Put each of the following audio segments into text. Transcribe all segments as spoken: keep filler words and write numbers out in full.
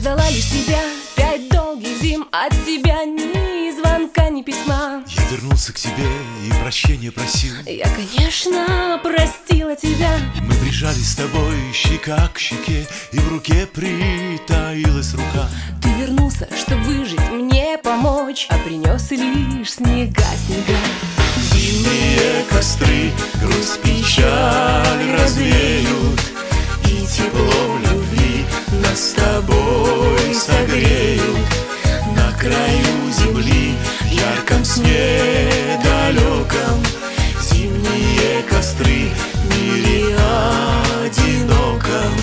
ждала лишь тебя пять долгих зим, от тебя ни звонка, ни письма. Я вернулся к тебе и прощения просил. Я, конечно, простила тебя. Мы прижались с тобой щека к щеке, и в руке притаилась рука. Ты вернулся, чтобы выжить, мне помочь, а принес лишь снега, снега. Зимние костры грусть, печаль развеют, и теплом любви нас с тобой согреют. На краю земли, ярком сне далеком, зимние костры в мире одиноком.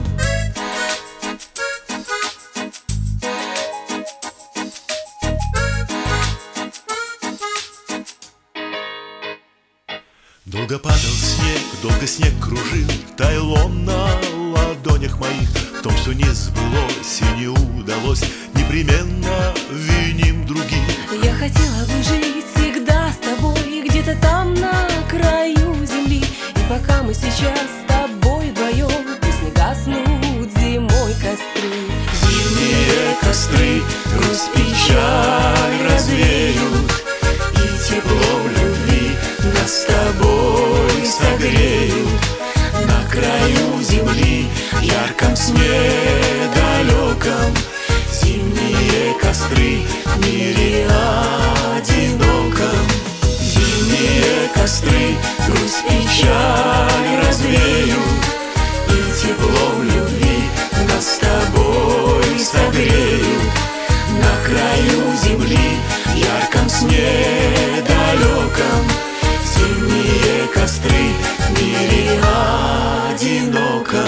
Долго падал снег, долго снег кружил, таял он на ладонях моих. В том, что не сбылось и не удалось, непременно виним других. Я хотела бы жить всегда с тобой, где-то там на краю земли. И пока мы сейчас с тобой вдвоем, пусть не гаснут зимой костры. Зимние костры грусть, печаль развеют, и теплом любви нас с тобой согреют. На краю земли, ярком сне далеком, зимние костры в мире одиноком. Зимние костры грусть, печаль развеют, и теплом любви нас с тобой согреют. На краю земли, ярком сне далеком, зимние костры в мире одиноком.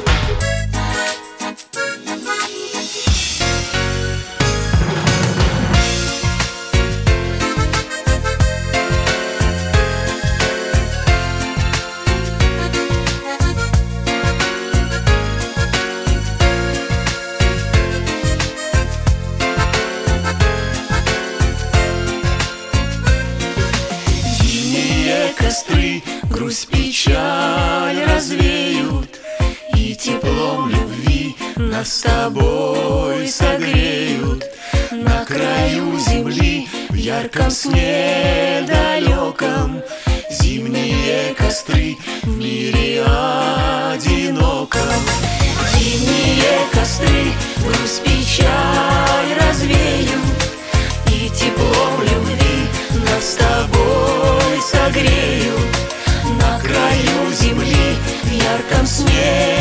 Костры грусть, печаль развеют, и теплом любви нас с тобой согреют. На краю земли, в ярком сне далеком, зимние костры в мире одиноком. Зимние костры грусть, печаль развеют, и теплом любви нас с тобой согреют. На краю земли, в ярком сне